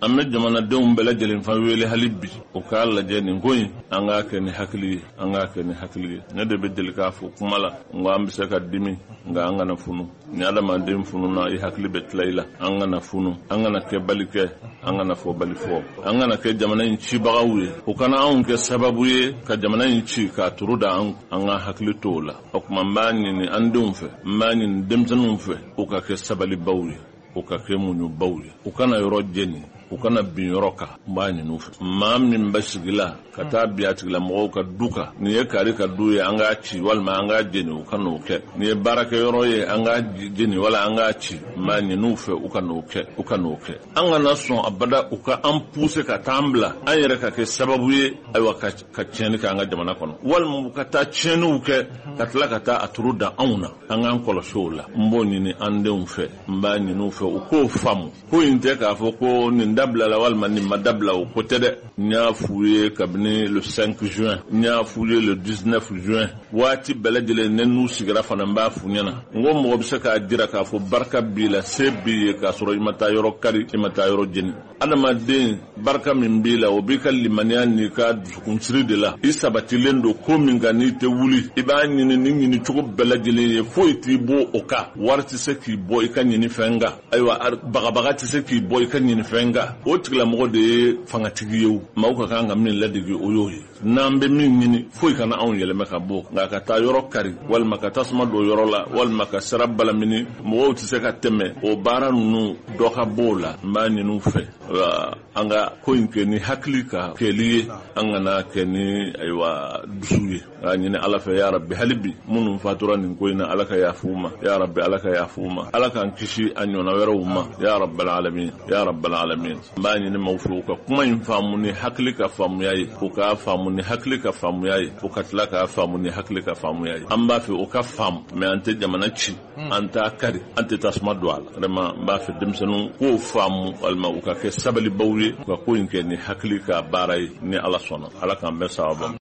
an bɛ jamanadenw bɛɛ lajɛlen fa wele hali bi o k'a lajɛ nin ko in an k'a kɛ ni hakili ye an k'a kɛ ni hakili ye ne de bɛ deli k'a fɔ kuma la n ko an bɛ se ka dimi nka an kana funu ni adamaden fununa i hakili bɛ tila i la an kana funu an kana kɛ bali kɛ an kana fɔ bali fɔ an kana kɛ jamana in cibagaw ye o kana anw kɛ sababu ye ka jamana in ci k'a turu da an ka hakili to o la o tuma n b'a ɲini an denw fɛ n b'a ɲini denmisɛnninw fɛ u ka kɛ sabalibaw ye u ka kɛ muɲubaw ye u kana yɔrɔ jeni u kana bin yɔrɔ kan n b'a ɲini u fɛ maa min bɛ sigi la ka taa bi a tigilamɔgɔw ka du kan nin ye kari ka du ye an k'a ci walima an k'a jeni u ka n'o kɛ nin ye baarakɛyɔrɔ ye an k'a jeni wala an k'a ci n b'a ɲini u fɛ u ka n'o kɛ an kana sɔn abada u ka an pousse ka taa an bila an yɛrɛ ka kɛ sababu ye ayiwa ka tiɲɛni kɛ an ka jamana kɔnɔ walima u ka taa tiɲɛniw kɛ ka tila ka taa a turu da anw na an k'an kɔlɔsi o la n b'o ɲini an denw fɛ n b'a ɲini u fɛ u k'o faamu ko in tɛ k'a fɔ ko nin dabila la walima nin ma dabila o ko tɛ dɛ n y'a f'u ye kabini le 5 juin n y'a f'u ye le 19 juin waati bɛɛ lajɛlen ne n'u sigira fana n b'a f'u ɲɛna n ko mɔgɔ bɛ se k'a jira k'a fɔ barika b'i la se b'i ye k'a sɔrɔ i ma taa yɔrɔ kari i ma taa yɔrɔ jeni adamaden barika min b'i la o b'i ka limaniya n'i ka dusukunsiri de la i sabatilen don ko min kan n'i tɛ wuli i b'a ɲini ni ɲini cogo bɛɛ lajɛlen ye foyi t'i bɔ o kan wari tɛ se k'i bɔ i ka ɲini fɛn kan ayiwa bagabaga tɛ se k'i bɔ i ka ɲini fɛn kan o tigilamɔgɔ de ye fangatigi ye maaw ka kan ka min ladege o y'o ye n'an bɛ min ɲini foyi kana anw yɛlɛmɛ ka bɔ nka ka taa yɔrɔ kari walima ka tasuma don yɔrɔ la walima ka sira balamini mɔgɔw tɛ se ka tɛmɛ o baara ninnu dɔ ka bɔ o la n b'a ɲini u fɛ an ka ko in kɛ ni hakili ka kɛli ye an kana kɛ ni ayiwa dusu ye k'a ɲini ala fɛ ya rabbi hali bi minnu fatura nin ko in na ala ka yafa u ma ya rabbi ala ka yafa u ma ala k'an kisi a ɲɔgɔnna wɛrɛw ma ya rabbal alamin ya rabbal alamin n b'a ɲini maaw fɛ u ka kuma in faamu ni hakili ka faamuya ye u k'a faamu ni hakili ka faamuya ye u ka tila k'a faamu ni hakili ka faamuya ye an b'a fɛ u ka faamu mɛ an tɛ jamana ci an t'a kari an tɛ tasuma don a la vraiment n b'a fɛ denmisɛnninw k'o faamu walima u ka kɛ sabalibaw ye u ka ko in kɛ ni hakili ka baara ye ni ala sɔnna ala k'an bɛɛ sababa